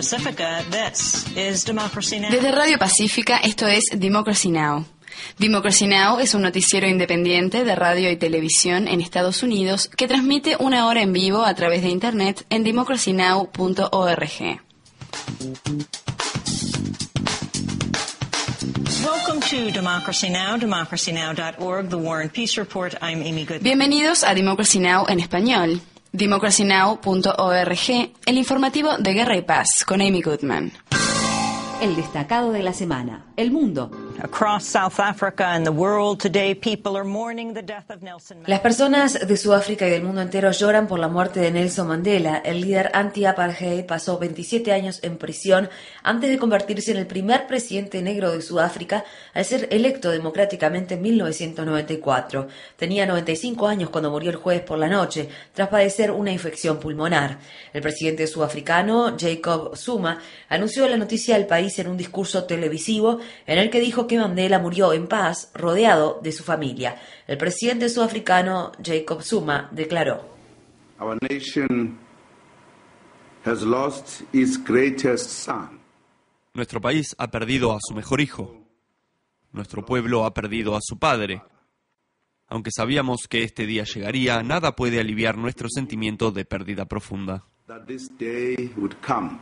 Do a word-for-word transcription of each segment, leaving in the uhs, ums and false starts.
Pacifica, this is Democracy Now! Desde Radio Pacífica, esto es Democracy Now! Democracy Now! Es un noticiero independiente de radio y televisión en Estados Unidos que transmite una hora en vivo a través de Internet en democracy now punto org. Welcome to Democracy Now!, democracy now dot org, The War and Peace Report. I'm Amy Goodman. Bienvenidos a Democracy Now! En español. democracy now punto org, el informativo de Guerra y Paz, con Amy Goodman. El destacado de la semana. El mundo. Across South Africa and the world today, people are mourning the death of Nelson Mandela. Las personas de Sudáfrica y del mundo entero lloran por la muerte de Nelson Mandela. El líder anti-apartheid pasó veintisiete años en prisión antes de convertirse en el primer presidente negro de Sudáfrica al ser electo democráticamente en mil novecientos noventa y cuatro. Tenía noventa y cinco años cuando murió el jueves por la noche, tras padecer una infección pulmonar. El presidente sudafricano, Jacob Zuma, anunció la noticia al país en un discurso televisivo en el que dijo que Mandela murió en paz, rodeado de su familia. El presidente sudafricano, Jacob Zuma, declaró: Our nation has lost its greatest son. Nuestro país ha perdido a su mejor hijo. Nuestro pueblo ha perdido a su padre. Aunque sabíamos que este día llegaría, nada puede aliviar nuestro sentimiento de pérdida profunda. That this day would come.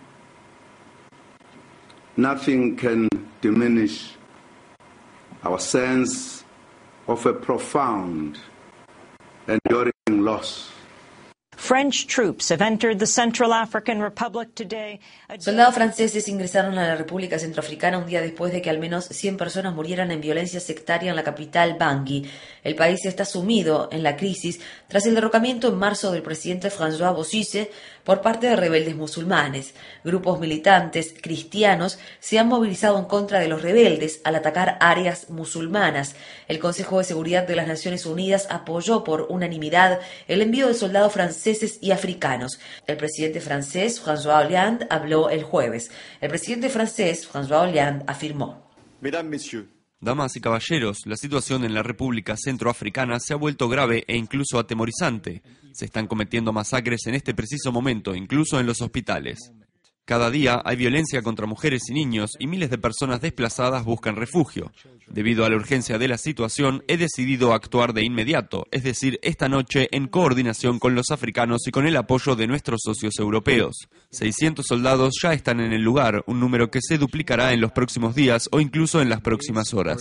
Nothing can diminish our sense of a profound, enduring loss. French troops have entered the Central African Republic today. Soldados franceses ingresaron a la República Centroafricana un día después de que al menos cien personas murieran en violencia sectaria en la capital Bangui. El país está sumido en la crisis tras el derrocamiento en marzo del presidente François Bozizé por parte de rebeldes musulmanes. Grupos militantes cristianos se han movilizado en contra de los rebeldes al atacar áreas musulmanas. El Consejo de Seguridad de las Naciones Unidas apoyó por unanimidad el envío de soldados franceses y africanos. El presidente francés, François Hollande, habló el jueves. El presidente francés, François Hollande, afirmó: Damas y caballeros, la situación en la República Centroafricana se ha vuelto grave e incluso atemorizante. Se están cometiendo masacres en este preciso momento, incluso en los hospitales. Cada día hay violencia contra mujeres y niños y miles de personas desplazadas buscan refugio. Debido a la urgencia de la situación, he decidido actuar de inmediato, es decir, esta noche en coordinación con los africanos y con el apoyo de nuestros socios europeos. seiscientos soldados ya están en el lugar, un número que se duplicará en los próximos días o incluso en las próximas horas.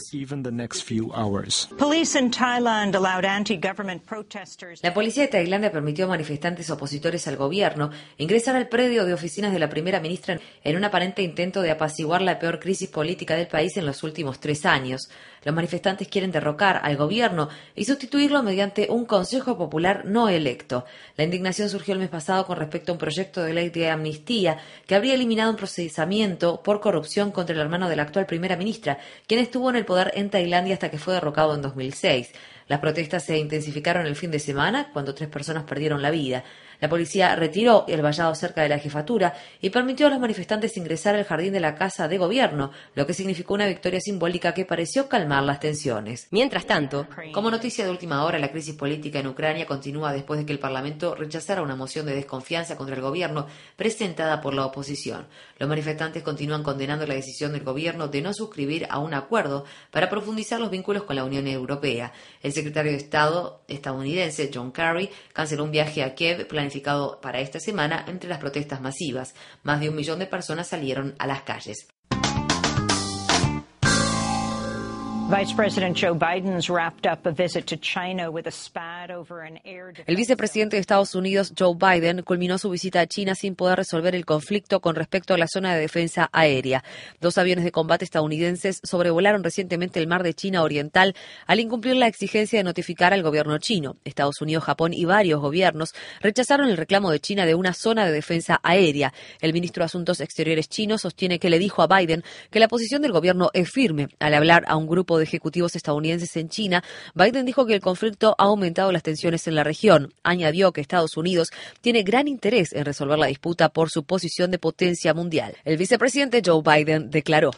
La policía de Tailandia permitió a manifestantes opositores al gobierno ingresar al predio de oficinas de la primera ministra en un aparente intento de apaciguar la peor crisis política del país en los últimos tres años. Los manifestantes quieren derrocar al gobierno y sustituirlo mediante un Consejo Popular no electo. La indignación surgió el mes pasado con respecto a un proyecto de ley de amnistía que habría eliminado un procesamiento por corrupción contra el hermano de la actual primera ministra, quien estuvo en el poder en Tailandia hasta que fue derrocado en dos mil seis. Las protestas se intensificaron el fin de semana cuando tres personas perdieron la vida. La policía retiró el vallado cerca de la jefatura y permitió a los manifestantes ingresar al jardín de la Casa de Gobierno, lo que significó una victoria simbólica que pareció calmar las tensiones. Mientras tanto, como noticia de última hora, la crisis política en Ucrania continúa después de que el Parlamento rechazara una moción de desconfianza contra el gobierno presentada por la oposición. Los manifestantes continúan condenando la decisión del gobierno de no suscribir a un acuerdo para profundizar los vínculos con la Unión Europea. El secretario de Estado estadounidense, John Kerry, canceló un viaje a Kiev planificado para esta semana entre las protestas masivas. Más de un millón de personas salieron a las calles. El vicepresidente de Estados Unidos, Joe Biden, culminó su visita a China sin poder resolver el conflicto con respecto a la zona de defensa aérea. Dos aviones de combate estadounidenses sobrevolaron recientemente el mar de China Oriental al incumplir la exigencia de notificar al gobierno chino. Estados Unidos, Japón y varios gobiernos rechazaron el reclamo de China de una zona de defensa aérea. El ministro de Asuntos Exteriores chino sostiene que le dijo a Biden que la posición del gobierno es firme. Al hablar a un grupo de ejecutivos estadounidenses en China, Biden dijo que el conflicto ha aumentado las tensiones en la región. Añadió que Estados Unidos tiene gran interés en resolver la disputa por su posición de potencia mundial. El vicepresidente Joe Biden declaró: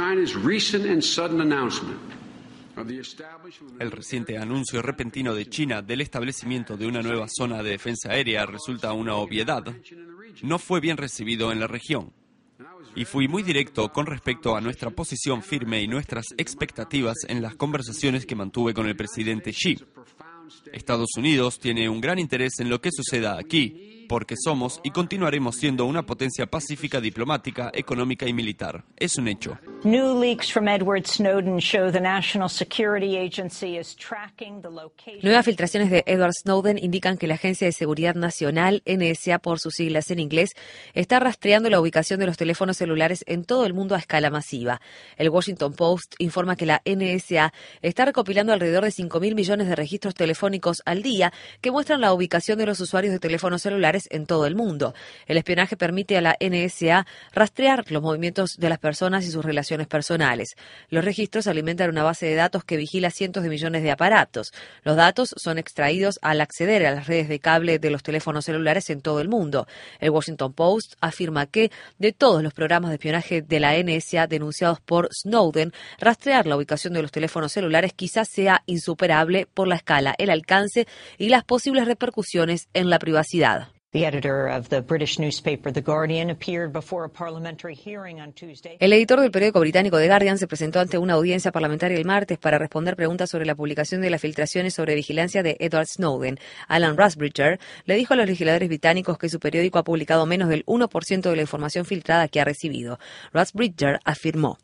El reciente anuncio repentino de China del establecimiento de una nueva zona de defensa aérea resulta una obviedad. No fue bien recibido en la región. Y fui muy directo con respecto a nuestra posición firme y nuestras expectativas en las conversaciones que mantuve con el presidente Xi. Estados Unidos tiene un gran interés en lo que suceda aquí, porque somos y continuaremos siendo una potencia pacífica, diplomática, económica y militar. Es un hecho. New leaks from Edward Snowden show the National Security Agency is tracking the location. Nuevas filtraciones de Edward Snowden indican que la Agencia de Seguridad Nacional, N S A por sus siglas en inglés, está rastreando la ubicación de los teléfonos celulares en todo el mundo a escala masiva. El Washington Post informa que la N S A está recopilando alrededor de cinco mil millones de registros telefónicos al día que muestran la ubicación de los usuarios de teléfonos celulares en todo el mundo. El espionaje permite a la N S A rastrear los movimientos de las personas y sus relaciones personales. Los registros alimentan una base de datos que vigila cientos de millones de aparatos. Los datos son extraídos al acceder a las redes de cable de los teléfonos celulares en todo el mundo. El Washington Post afirma que, de todos los programas de espionaje de la N S A denunciados por Snowden, rastrear la ubicación de los teléfonos celulares quizás sea insuperable por la escala, el alcance y las posibles repercusiones en la privacidad. The editor of the British newspaper The Guardian appeared before a parliamentary hearing on Tuesday. El editor del periódico británico The Guardian se presentó ante una audiencia parlamentaria el martes para responder preguntas sobre la publicación de las filtraciones sobre vigilancia de Edward Snowden. Alan Rusbridger le dijo a los legisladores británicos que su periódico ha publicado menos del uno por ciento de la información filtrada que ha recibido. Rusbridger afirmó: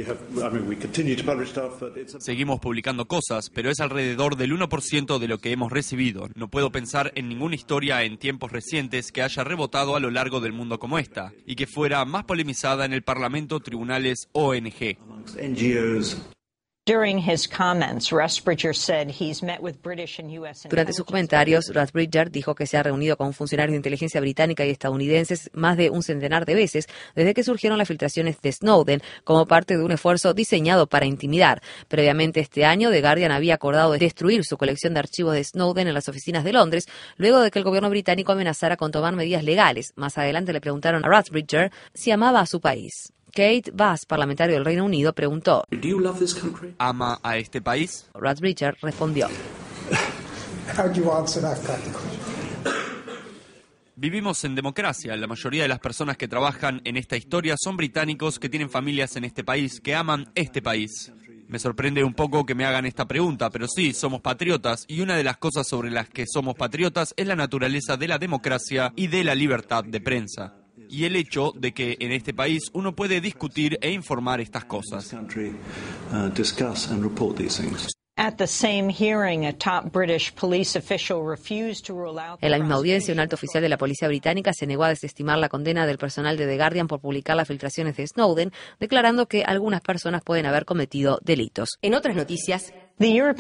Seguimos publicando cosas, pero es alrededor del uno por ciento de lo que hemos recibido. No puedo pensar en ninguna historia en tiempos recientes que haya rebotado a lo largo del mundo como esta, y que fuera más polemizada en el Parlamento, tribunales, O N G. Durante sus comentarios, Rusbridger dijo que se ha reunido con funcionarios de inteligencia británica y estadounidenses más de un centenar de veces desde que surgieron las filtraciones de Snowden como parte de un esfuerzo diseñado para intimidar. Previamente este año, The Guardian había acordado destruir su colección de archivos de Snowden en las oficinas de Londres, luego de que el gobierno británico amenazara con tomar medidas legales. Más adelante le preguntaron a Rusbridger si amaba a su país. Kate Bass, parlamentario del Reino Unido, preguntó: ¿Ama a este país? Rusbridger respondió: Vivimos en democracia. La mayoría de las personas que trabajan en esta historia son británicos que tienen familias en este país, que aman este país. Me sorprende un poco que me hagan esta pregunta, pero sí, somos patriotas, y una de las cosas sobre las que somos patriotas es la naturaleza de la democracia y de la libertad de prensa. Y el hecho de que en este país uno puede discutir e informar estas cosas. En la misma audiencia, un alto oficial de la policía británica se negó a desestimar la condena del personal de The Guardian por publicar las filtraciones de Snowden, declarando que algunas personas pueden haber cometido delitos. En otras noticias, El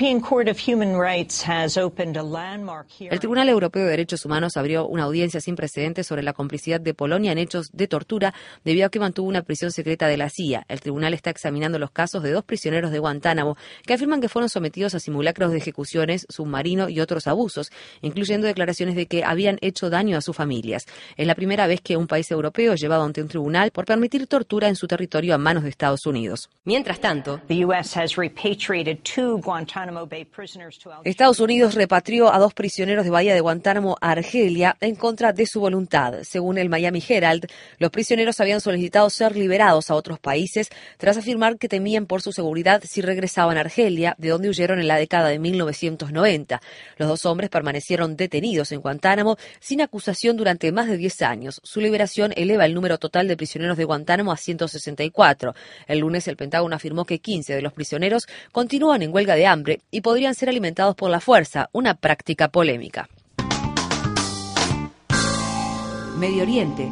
Tribunal Europeo de Derechos Humanos abrió una audiencia sin precedentes sobre la complicidad de Polonia en hechos de tortura debido a que mantuvo una prisión secreta de la C I A. El tribunal está examinando los casos de dos prisioneros de Guantánamo que afirman que fueron sometidos a simulacros de ejecuciones, submarino y otros abusos, incluyendo declaraciones de que habían hecho daño a sus familias. Es la primera vez que un país europeo es llevado ante un tribunal por permitir tortura en su territorio a manos de Estados Unidos. Mientras tanto, Estados Unidos repatrió a dos prisioneros de Bahía de Guantánamo a Argelia en contra de su voluntad. Según el Miami Herald, los prisioneros habían solicitado ser liberados a otros países tras afirmar que temían por su seguridad si regresaban a Argelia, de donde huyeron en la década de mil novecientos noventa. Los dos hombres permanecieron detenidos en Guantánamo sin acusación durante más de diez años. Su liberación eleva el número total de prisioneros de Guantánamo a ciento sesenta y cuatro. El lunes el Pentágono afirmó que quince de los prisioneros continúan en huelga de hambre y podrían ser alimentados por la fuerza, una práctica polémica. Medio Oriente.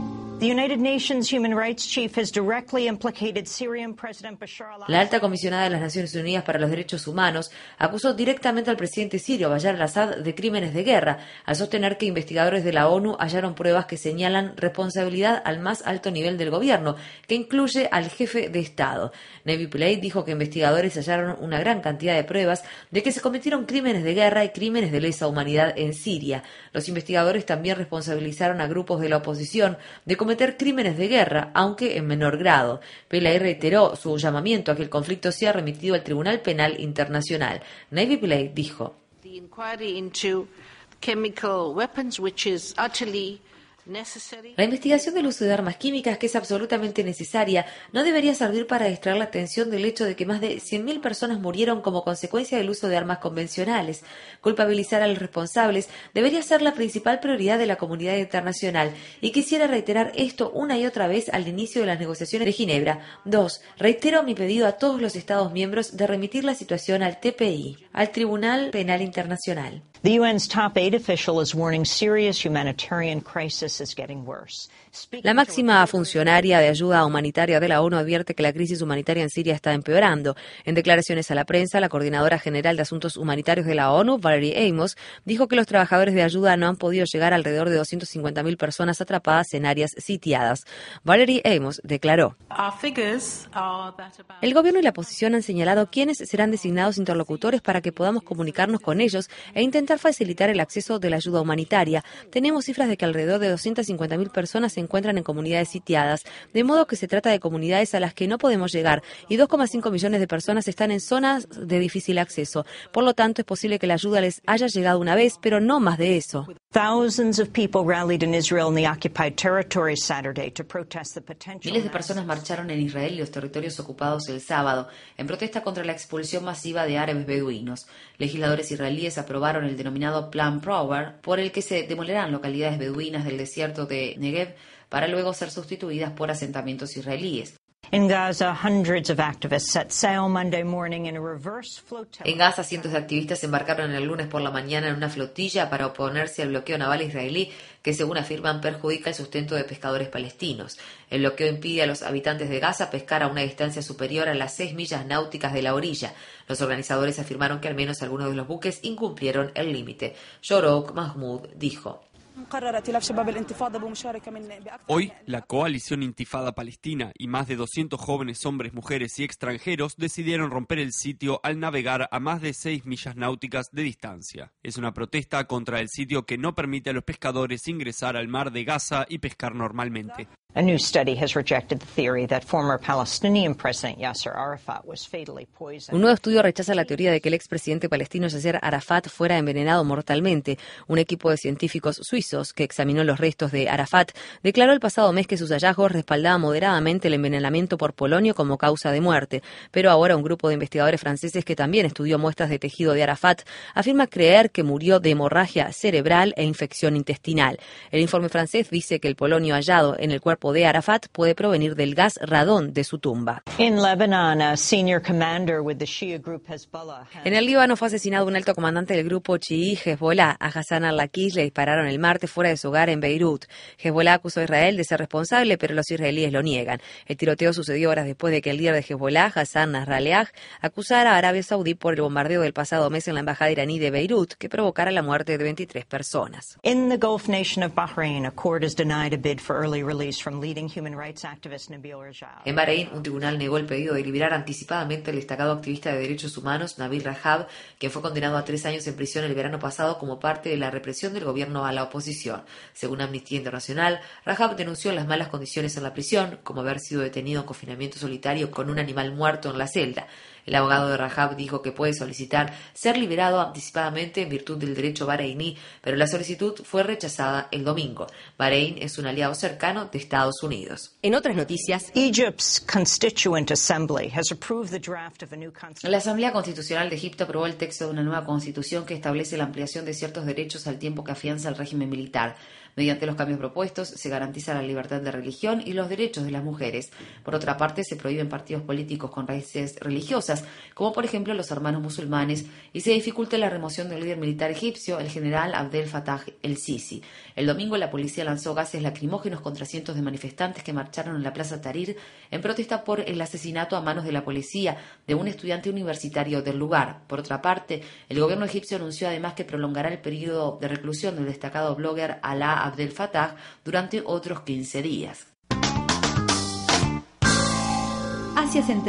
La alta comisionada de las Naciones Unidas para los Derechos Humanos acusó directamente al presidente sirio Bashar al-Assad de crímenes de guerra, al sostener que investigadores de la ONU hallaron pruebas que señalan responsabilidad al más alto nivel del gobierno, que incluye al jefe de Estado. Navi Pillay dijo que investigadores hallaron una gran cantidad de pruebas de que se cometieron crímenes de guerra y crímenes de lesa humanidad en Siria. Los investigadores también responsabilizaron a grupos de la oposición de cometer crímenes de guerra, aunque en menor grado. Pillay reiteró su llamamiento a que el conflicto sea remitido al Tribunal Penal Internacional. Navi Pillay dijo: La investigación del uso de armas químicas, que es absolutamente necesaria, no debería servir para distraer la atención del hecho de que más de cien mil personas murieron como consecuencia del uso de armas convencionales. Culpabilizar a los responsables debería ser la principal prioridad de la comunidad internacional, y quisiera reiterar esto una y otra vez al inicio de las negociaciones de Ginebra. Dos. Reitero mi pedido a todos los Estados miembros de remitir la situación al T P I, al Tribunal Penal Internacional. The U N's top aid official is warning serious humanitarian crisis is getting worse. La máxima funcionaria de ayuda humanitaria de la ONU advierte que la crisis humanitaria en Siria está empeorando. En declaraciones a la prensa, la coordinadora general de asuntos humanitarios de la ONU, Valerie Amos, dijo que los trabajadores de ayuda no han podido llegar a alrededor de doscientas cincuenta mil personas atrapadas en áreas sitiadas. Valerie Amos declaró: el gobierno y la oposición han señalado quiénes serán designados interlocutores para que podamos comunicarnos con ellos e intentar facilitar el acceso de la ayuda humanitaria. Tenemos cifras de que alrededor de doscientas cincuenta mil personas se encuentran en comunidades sitiadas, de modo que se trata de comunidades a las que no podemos llegar, y dos coma cinco millones de personas están en zonas de difícil acceso. Por lo tanto, es posible que la ayuda les haya llegado una vez, pero no más de eso. Miles de personas marcharon en Israel y los territorios ocupados el sábado en protesta contra la expulsión masiva de árabes beduinos. Legisladores israelíes aprobaron el denominado Plan Prover, por el que se demolerán localidades beduinas del desierto de Negev para luego ser sustituidas por asentamientos israelíes. En Gaza, hundreds of activists set sail Monday morning in a reverse flotilla. En Gaza, cientos de activistas se embarcaron el lunes por la mañana en una flotilla para oponerse al bloqueo naval israelí que, según afirman, perjudica el sustento de pescadores palestinos. El bloqueo impide a los habitantes de Gaza pescar a una distancia superior a las seis millas náuticas de la orilla. Los organizadores afirmaron que al menos algunos de los buques incumplieron el límite. Shorok Mahmoud dijo: hoy, la coalición Intifada Palestina y más de doscientos jóvenes hombres, mujeres y extranjeros decidieron romper el sitio al navegar a más de seis millas náuticas de distancia. Es una protesta contra el sitio que no permite a los pescadores ingresar al mar de Gaza y pescar normalmente. A new study has rejected the theory that former Palestinian President Yasser Arafat was fatally poisoned. Un nuevo estudio rechaza la teoría de que el expresidente palestino Yasser Arafat fuera envenenado mortalmente. Un equipo de científicos suizos que examinó los restos de Arafat declaró el pasado mes que sus hallazgos respaldaban moderadamente el envenenamiento por polonio como causa de muerte. Pero ahora un grupo de investigadores franceses que también estudió muestras de tejido de Arafat afirma creer que murió de hemorragia cerebral e infección intestinal. El informe francés dice que el polonio hallado en el cuerpo de Arafat puede provenir del gas radón de su tumba. In Lebanon, a senior commander with the Shia group Hezbollah. En el Líbano fue asesinado un alto comandante del grupo chií Hezbollah. A Hassan al-Laqish le dispararon el martes fuera de su hogar en Beirut. Hezbollah acusó a Israel de ser responsable, pero los israelíes lo niegan. El tiroteo sucedió horas después de que el líder de Hezbollah, Hassan Nasrallah, acusara a Arabia Saudí por el bombardeo del pasado mes en la embajada iraní de Beirut, que provocara la muerte de veintitrés personas. In the Gulf nation of Bahrain, a court has denied a bid for early release from leading human rights activist Nabil Rajab. En Bahrein, un tribunal negó el pedido de liberar anticipadamente al destacado activista de derechos humanos Nabil Rajab, quien fue condenado a tres años en prisión el verano pasado como parte de la represión del gobierno a la oposición. Según Amnistía Internacional, Rajab denunció las malas condiciones en la prisión, como haber sido detenido en confinamiento solitario con un animal muerto en la celda. El abogado de Rajab dijo que puede solicitar ser liberado anticipadamente en virtud del derecho bahreiní, pero la solicitud fue rechazada el domingo. Bahrein es un aliado cercano de Estados Unidos. En otras noticias, Egypt's Constituent Assembly has approved the draft of a new constitution. La Asamblea Constitucional de Egipto aprobó el texto de una nueva constitución que establece la ampliación de ciertos derechos al tiempo que afianza el régimen militar. Mediante los cambios propuestos, se garantiza la libertad de religión y los derechos de las mujeres. Por otra parte, se prohíben partidos políticos con raíces religiosas, como por ejemplo los hermanos musulmanes, y se dificulta la remoción del líder militar egipcio, el general Abdel Fattah el-Sisi. El domingo, la policía lanzó gases lacrimógenos contra cientos de manifestantes que marcharon en la Plaza Tahrir en protesta por el asesinato a manos de la policía de un estudiante universitario del lugar. Por otra parte, el gobierno egipcio anunció además que prolongará el periodo de reclusión del destacado blogger Alaa Abdel Fattah durante otros quince días. Asia Central.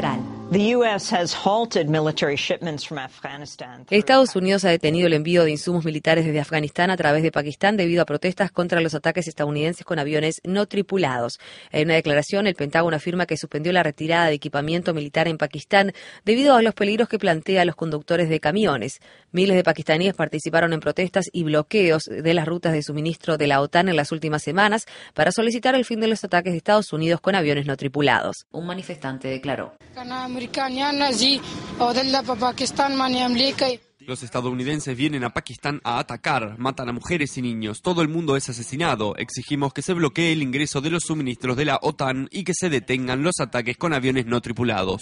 Estados Unidos ha detenido el envío de insumos militares desde Afganistán a través de Pakistán debido a protestas contra los ataques estadounidenses con aviones no tripulados. En una declaración, el Pentágono afirma que suspendió la retirada de equipamiento militar en Pakistán debido a los peligros que plantea a los conductores de camiones. Miles de pakistaníes participaron en protestas y bloqueos de las rutas de suministro de la OTAN en las últimas semanas para solicitar el fin de los ataques de Estados Unidos con aviones no tripulados. Un manifestante declaró: los estadounidenses vienen a Pakistán a atacar, matan a mujeres y niños, todo el mundo es asesinado. Exigimos que se bloquee el ingreso de los suministros de la OTAN y que se detengan los ataques con aviones no tripulados.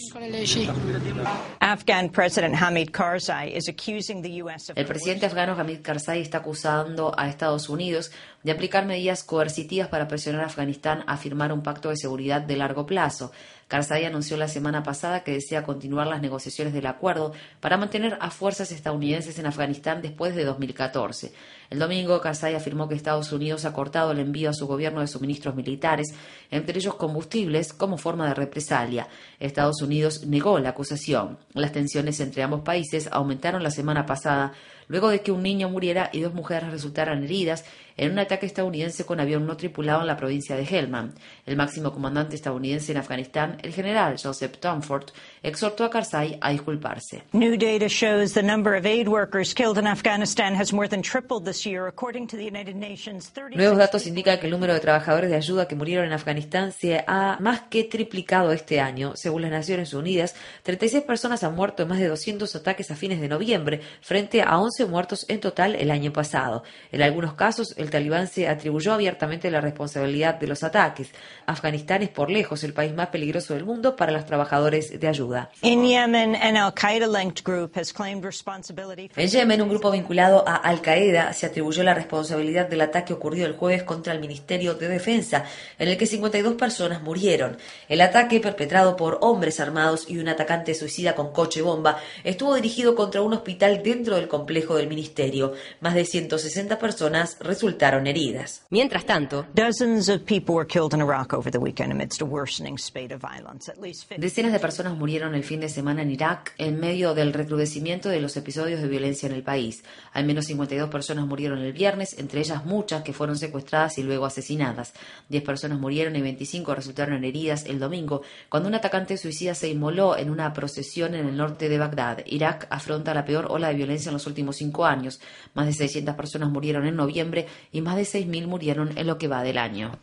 El presidente afgano Hamid Karzai está acusando a Estados Unidos de aplicar medidas coercitivas para presionar a Afganistán a firmar un pacto de seguridad de largo plazo. Karzai anunció la semana pasada que desea continuar las negociaciones del acuerdo para mantener a fuerzas estadounidenses en Afganistán después de dos mil catorce. El domingo, Karzai afirmó que Estados Unidos ha cortado el envío a su gobierno de suministros militares, entre ellos combustibles, como forma de represalia. Estados Unidos negó la acusación. Las tensiones entre ambos países aumentaron la semana pasada luego de que un niño muriera y dos mujeres resultaran heridas en un ataque estadounidense con avión no tripulado en la provincia de Helmand. El máximo comandante estadounidense en Afganistán, el general Joseph Dunford, exhortó a Karzai a disculparse. New data shows the number of aid workers killed in Afghanistan has more than tripled this year, according to the United Nations. Nuevos datos indican que el número de trabajadores de ayuda que murieron en Afganistán se ha más que triplicado este año. Según las Naciones Unidas, treinta y seis personas han muerto en más de doscientos ataques a fines de noviembre, frente a once muertos en total el año pasado. En algunos casos, el talibán se atribuyó abiertamente la responsabilidad de los ataques. Afganistán es por lejos el país más peligroso del mundo para los trabajadores de ayuda. In Yemen, an Al-Qaeda-linked group has claimed responsibility. En Yemen, un grupo vinculado a Al-Qaeda se atribuyó la responsabilidad del ataque ocurrido el jueves contra el Ministerio de Defensa, en el que cincuenta y dos personas murieron. El ataque, perpetrado por hombres armados y un atacante suicida con coche bomba, estuvo dirigido contra un hospital dentro del complejo del ministerio. Más de ciento sesenta personas resultaron heridas. Mientras tanto, Dozens of people were killed in Iraq over the weekend amidst a worsening spate of violence. At least fifty Decenas de personas murieron el fin de semana en Irak en medio del recrudecimiento de los episodios de violencia en el país. Al menos cincuenta y dos personas murieron el viernes, entre ellas muchas que fueron secuestradas y luego asesinadas. diez personas murieron y veinticinco resultaron heridas el domingo cuando un atacante suicida se inmoló en una procesión en el norte de Bagdad. Irak afronta la peor ola de violencia en los últimos cinco años. Más de seiscientas personas murieron en noviembre y más de seis mil murieron en lo que va del año.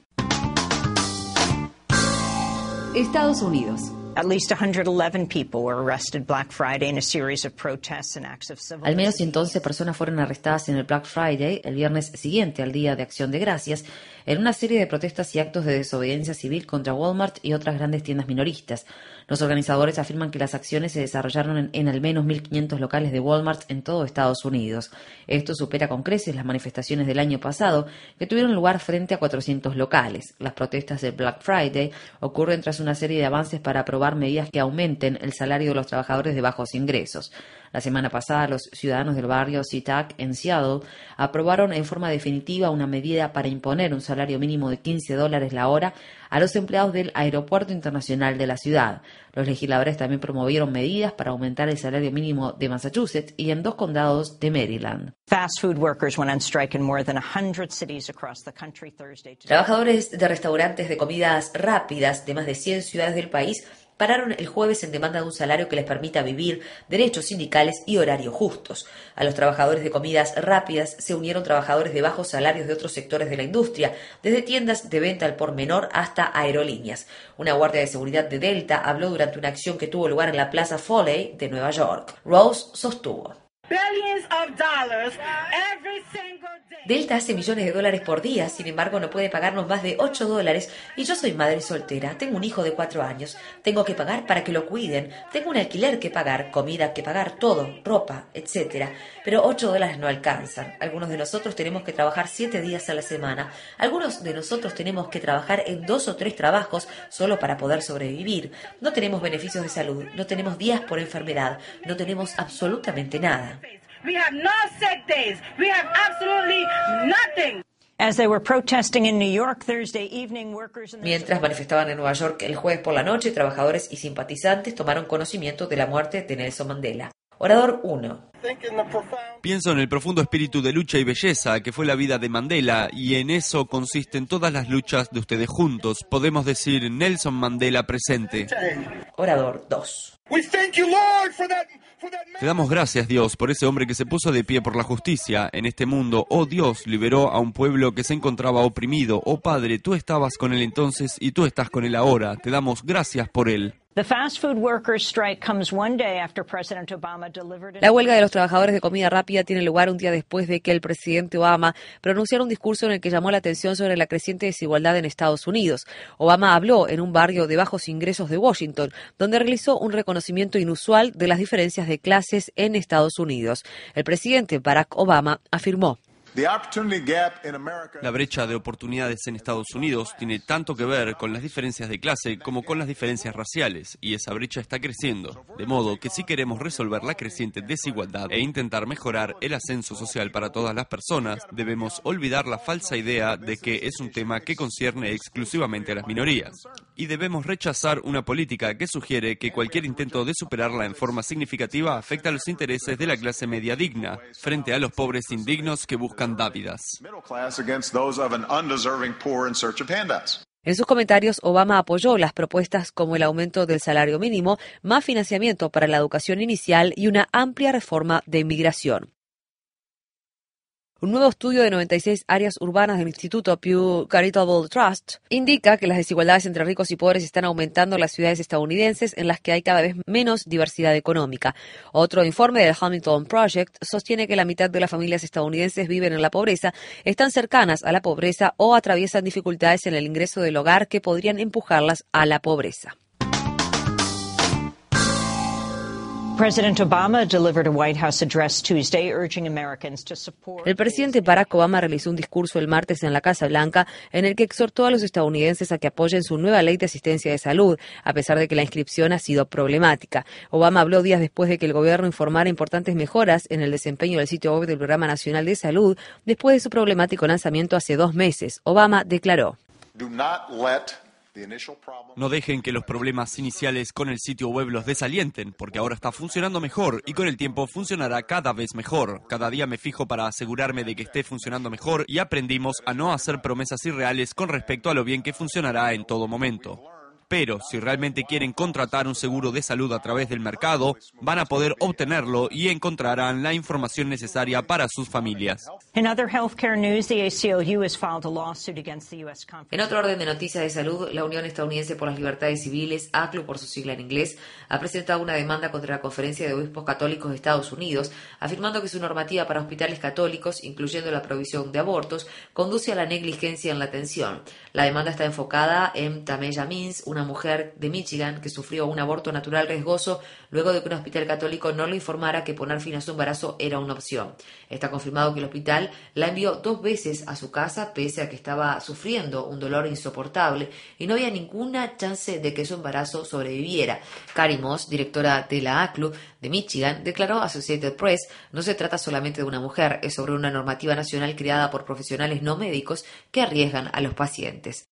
Estados Unidos. At least one hundred eleven people were arrested Black Friday in a series of protests and acts of civil Al menos ciento once personas fueron arrestadas en el Black Friday, el viernes siguiente al Día de Acción de Gracias, en una serie de protestas y actos de desobediencia civil contra Walmart y otras grandes tiendas minoristas. Los organizadores afirman que las acciones se desarrollaron en, en al menos mil quinientos locales de Walmart en todo Estados Unidos. Esto supera con creces las manifestaciones del año pasado, que tuvieron lugar frente a cuatrocientos locales. Las protestas del Black Friday ocurren tras una serie de avances para aprobar medidas que aumenten el salario de los trabajadores de bajos ingresos. La semana pasada, los ciudadanos del barrio SeaTac en Seattle aprobaron en forma definitiva una medida para imponer un salario mínimo de quince dólares la hora a los empleados del Aeropuerto Internacional de la ciudad. Los legisladores también promovieron medidas para aumentar el salario mínimo de Massachusetts y en dos condados de Maryland. Fast food workers went on strike in more than one hundred cities across the country Thursday. Trabajadores de restaurantes de comidas rápidas de más de cien ciudades del país pararon el jueves en demanda de un salario que les permita vivir, derechos sindicales y horarios justos. A los trabajadores de comidas rápidas se unieron trabajadores de bajos salarios de otros sectores de la industria, desde tiendas de venta al por menor hasta aerolíneas. Una guardia de seguridad de Delta habló durante una acción que tuvo lugar en la Plaza Foley de Nueva York. Rose sostuvo: Delta hace millones de dólares por día, sin embargo no puede pagarnos más de ocho dólares y yo soy madre soltera, tengo un hijo de cuatro años, tengo que pagar para que lo cuiden, tengo un alquiler que pagar, comida que pagar, todo, ropa, etcétera. Pero ocho dólares no alcanzan. Algunos de nosotros tenemos que trabajar siete días a la semana, algunos de nosotros tenemos que trabajar en dos o tres trabajos solo para poder sobrevivir. No tenemos beneficios de salud, no tenemos días por enfermedad, no tenemos absolutamente nada. We have no sick days. We have absolutely nothing. Mientras manifestaban en Nueva York el jueves por la noche, trabajadores y simpatizantes tomaron conocimiento de la muerte de Nelson Mandela. Orador uno. Pienso en el profundo espíritu de lucha y belleza que fue la vida de Mandela, y en eso consisten todas las luchas de ustedes juntos. Podemos decir Nelson Mandela presente. Orador dos. Te damos gracias, Dios, por ese hombre que se puso de pie por la justicia en este mundo. Oh Dios, liberó a un pueblo que se encontraba oprimido. Oh Padre, tú estabas con él entonces y tú estás con él ahora. Te damos gracias por él. La huelga de los trabajadores de comida rápida tiene lugar un día después de que el presidente Obama pronunciara un discurso en el que llamó la atención sobre la creciente desigualdad en Estados Unidos. Obama habló en un barrio de bajos ingresos de Washington, donde realizó un reconocimiento inusual de las diferencias de clases en Estados Unidos. El presidente Barack Obama afirmó: La brecha de oportunidades en Estados Unidos tiene tanto que ver con las diferencias de clase como con las diferencias raciales, y esa brecha está creciendo. De modo que si queremos resolver la creciente desigualdad e intentar mejorar el ascenso social para todas las personas, debemos olvidar la falsa idea de que es un tema que concierne exclusivamente a las minorías. Y debemos rechazar una política que sugiere que cualquier intento de superarla en forma significativa afecta a los intereses de la clase media digna, frente a los pobres indignos que buscan dávidas. En sus comentarios, Obama apoyó las propuestas como el aumento del salario mínimo, más financiamiento para la educación inicial y una amplia reforma de inmigración. Un nuevo estudio de noventa y seis áreas urbanas del Instituto Pew Charitable Trust indica que las desigualdades entre ricos y pobres están aumentando en las ciudades estadounidenses en las que hay cada vez menos diversidad económica. Otro informe del Hamilton Project sostiene que la mitad de las familias estadounidenses viven en la pobreza, están cercanas a la pobreza o atraviesan dificultades en el ingreso del hogar que podrían empujarlas a la pobreza. El presidente Barack Obama realizó un discurso el martes en la Casa Blanca en el que exhortó a los estadounidenses a que apoyen su nueva ley de asistencia de salud, a pesar de que la inscripción ha sido problemática. Obama habló días después de que el gobierno informara importantes mejoras en el desempeño del sitio web del Programa Nacional de Salud después de su problemático lanzamiento hace dos meses. Obama declaró: No dejen que los problemas iniciales con el sitio web los desalienten, porque ahora está funcionando mejor y con el tiempo funcionará cada vez mejor. Cada día me fijo para asegurarme de que esté funcionando mejor y aprendimos a no hacer promesas irreales con respecto a lo bien que funcionará en todo momento. Pero si realmente quieren contratar un seguro de salud a través del mercado, van a poder obtenerlo y encontrarán la información necesaria para sus familias. En otro orden de noticias de salud, la Unión Estadounidense por las Libertades Civiles, A C L U por su sigla en inglés, ha presentado una demanda contra la Conferencia de Obispos Católicos de Estados Unidos, afirmando que su normativa para hospitales católicos, incluyendo la provisión de abortos, conduce a la negligencia en la atención. La demanda está enfocada en Tameya Means, una mujer de Michigan que sufrió un aborto natural riesgoso luego de que un hospital católico no le informara que poner fin a su embarazo era una opción. Está confirmado que el hospital la envió dos veces a su casa pese a que estaba sufriendo un dolor insoportable y no había ninguna chance de que su embarazo sobreviviera. Carrie Moss, directora de la A C L U de Michigan, declaró a Associated Press: no se trata solamente de una mujer, es sobre una normativa nacional creada por profesionales no médicos que arriesgan a los pacientes.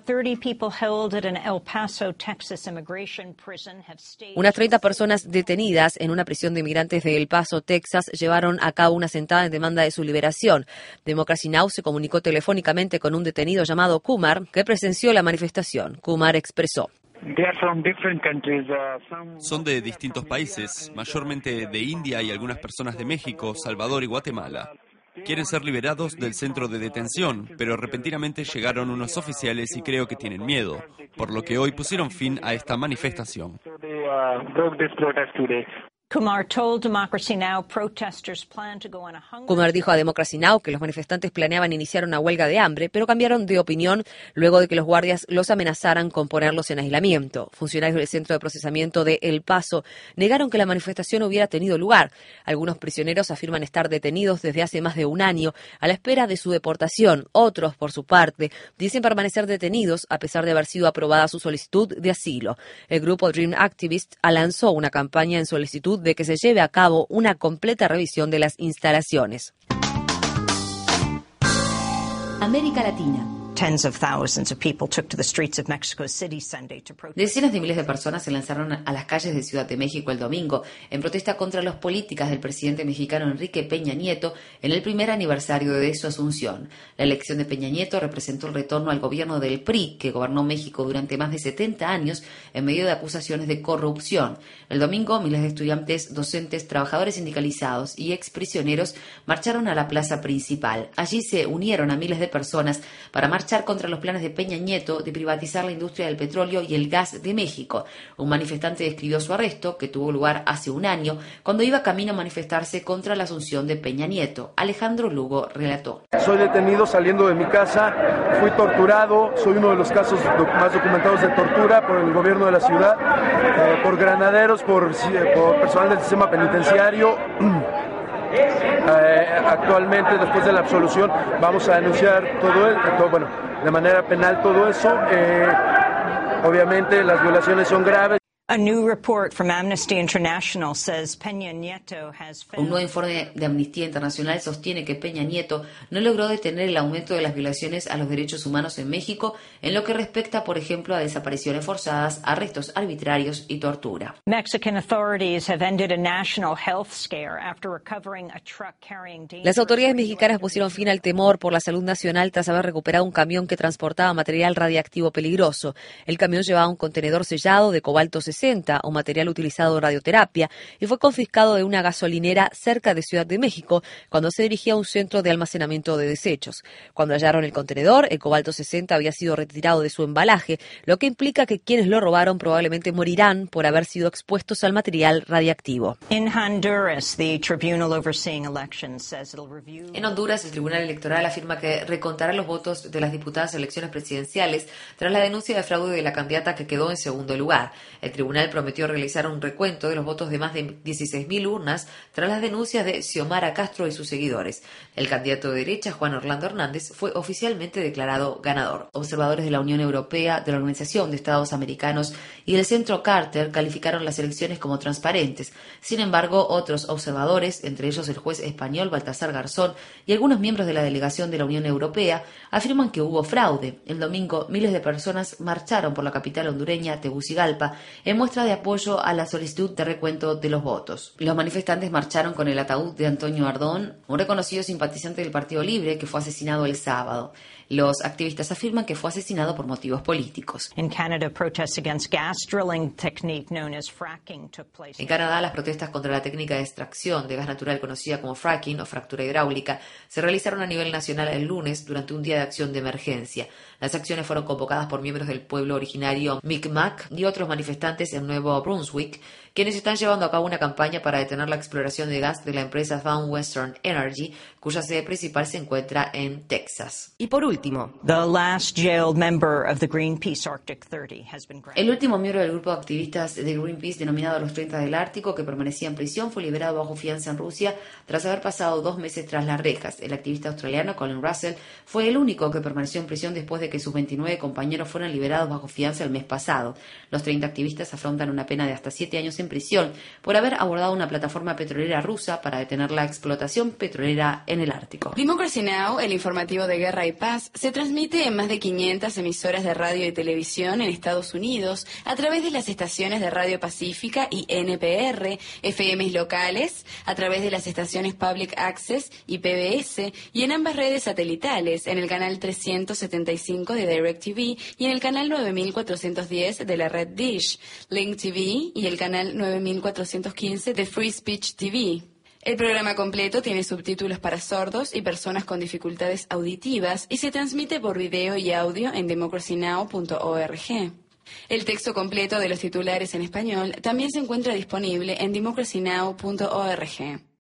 Unas treinta personas detenidas en una prisión de inmigrantes de El Paso, Texas, llevaron a cabo una sentada en demanda de su liberación. Democracy Now! Se comunicó telefónicamente con un detenido llamado Kumar, que presenció la manifestación. Kumar expresó: Son de distintos países, mayormente de India y algunas personas de México, Salvador y Guatemala. Quieren ser liberados del centro de detención, pero repentinamente llegaron unos oficiales y creo que tienen miedo, por lo que hoy pusieron fin a esta manifestación. Kumar told Democracy Now! Protesters plan to go on a hunger. Kumar dijo a Democracy Now! Que los manifestantes planeaban iniciar una huelga de hambre, pero cambiaron de opinión luego de que los guardias los amenazaran con ponerlos en aislamiento. Funcionarios del Centro de Procesamiento de El Paso negaron que la manifestación hubiera tenido lugar. Algunos prisioneros afirman estar detenidos desde hace más de un año a la espera de su deportación. Otros, por su parte, dicen permanecer detenidos a pesar de haber sido aprobada su solicitud de asilo. El grupo Dream Activists lanzó una campaña en solicitud de que se lleve a cabo una completa revisión de las instalaciones. América Latina. Tens of thousands of people took to the streets of Mexico City Sunday to protest. Decenas de miles de personas se lanzaron a las calles de Ciudad de México el domingo en protesta contra las políticas del presidente mexicano Enrique Peña Nieto en el primer aniversario de su asunción. La elección de Peña Nieto representó el retorno al gobierno del P R I, que gobernó México durante más de setenta años en medio de acusaciones de corrupción. El domingo, miles de estudiantes, docentes, trabajadores sindicalizados y exprisioneros marcharon a la plaza principal. Allí se unieron a miles de personas para marchar contra los planes de Peña Nieto de privatizar la industria del petróleo y el gas de México. Un manifestante describió su arresto, que tuvo lugar hace un año, cuando iba camino a manifestarse contra la asunción de Peña Nieto. Alejandro Lugo relató. Soy detenido saliendo de mi casa, fui torturado, soy uno de los casos más documentados de tortura por el gobierno de la ciudad, eh, por granaderos, por, por personal del sistema penitenciario. Eh, actualmente, después de la absolución, vamos a denunciar todo, el, todo bueno, de manera penal todo eso. Eh, obviamente las violaciones son graves. A new report from Amnesty International says Peña Nieto has failed. Un nuevo informe de Amnistía Internacional sostiene que Peña Nieto no logró detener el aumento de las violaciones a los derechos humanos en México en lo que respecta, por ejemplo, a desapariciones forzadas, arrestos arbitrarios y tortura. Mexican authorities have ended a national health scare after recovering a truck carrying dangerous. Las autoridades mexicanas pusieron fin al temor por la salud nacional tras haber recuperado un camión que transportaba material radiactivo peligroso. El camión llevaba un contenedor sellado de cobalto sesenta o material utilizado en radioterapia y fue confiscado de una gasolinera cerca de Ciudad de México cuando se dirigía a un centro de almacenamiento de desechos. Cuando hallaron el contenedor, el cobalto sesenta había sido retirado de su embalaje, lo que implica que quienes lo robaron probablemente morirán por haber sido expuestos al material radiactivo. In Honduras, the tribunal overseeing elections says it'll review. En Honduras, el Tribunal Electoral afirma que recontará los votos de las diputadas a elecciones presidenciales tras la denuncia de fraude de la candidata que quedó en segundo lugar. El tribunal prometió realizar un recuento de los votos de más de dieciséis mil urnas tras las denuncias de Xiomara Castro y sus seguidores. El candidato de derecha, Juan Orlando Hernández, fue oficialmente declarado ganador. Observadores de la Unión Europea, de la Organización de Estados Americanos y del Centro Carter calificaron las elecciones como transparentes. Sin embargo, otros observadores, entre ellos el juez español Baltasar Garzón y algunos miembros de la delegación de la Unión Europea, afirman que hubo fraude. El domingo, miles de personas marcharon por la capital hondureña, Tegucigalpa, en muestra de apoyo a la solicitud de recuento de los votos. Los manifestantes marcharon con el ataúd de Antonio Ardón, un reconocido simpatizante del Partido Libre que fue asesinado el sábado. Los activistas afirman que fue asesinado por motivos políticos. In Canada, protests against gas drilling technique known as fracking took place. En Canadá, las protestas contra la técnica de extracción de gas natural conocida como fracking o fractura hidráulica se realizaron a nivel nacional el lunes durante un día de acción de emergencia. Las acciones fueron convocadas por miembros del pueblo originario Mi'kmaq y otros manifestantes en Nuevo Brunswick, quienes están llevando a cabo una campaña para detener la exploración de gas de la empresa Van Western Energy, cuya sede principal se encuentra en Texas. Y por último, The last jailed member of the Greenpeace Arctic thirty has been granted. El último miembro del grupo de activistas de Greenpeace denominado Los treinta del Ártico, que permanecía en prisión, fue liberado bajo fianza en Rusia tras haber pasado dos meses tras las rejas. El activista australiano Colin Russell fue el único que permaneció en prisión después de que sus veintinueve compañeros fueron liberados bajo fianza el mes pasado. Los treinta activistas afrontan una pena de hasta siete años en prisión por haber abordado una plataforma petrolera rusa para detener la explotación petrolera en el Ártico. Democracy Now!, el informativo de guerra y paz, se transmite en más de quinientas emisoras de radio y televisión en Estados Unidos a través de las estaciones de Radio Pacífica y N P R, F Ms locales, a través de las estaciones Public Access y P B S, y en ambas redes satelitales, en el canal trescientos setenta y cinco de DirecTV y en el canal nueve mil cuatrocientos diez de la red Dish, Link T V y el canal nueve mil cuatrocientos quince de Free Speech T V. El programa completo tiene subtítulos para sordos y personas con dificultades auditivas y se transmite por video y audio en democracy now punto org. El texto completo de los titulares en español también se encuentra disponible en democracy now punto org.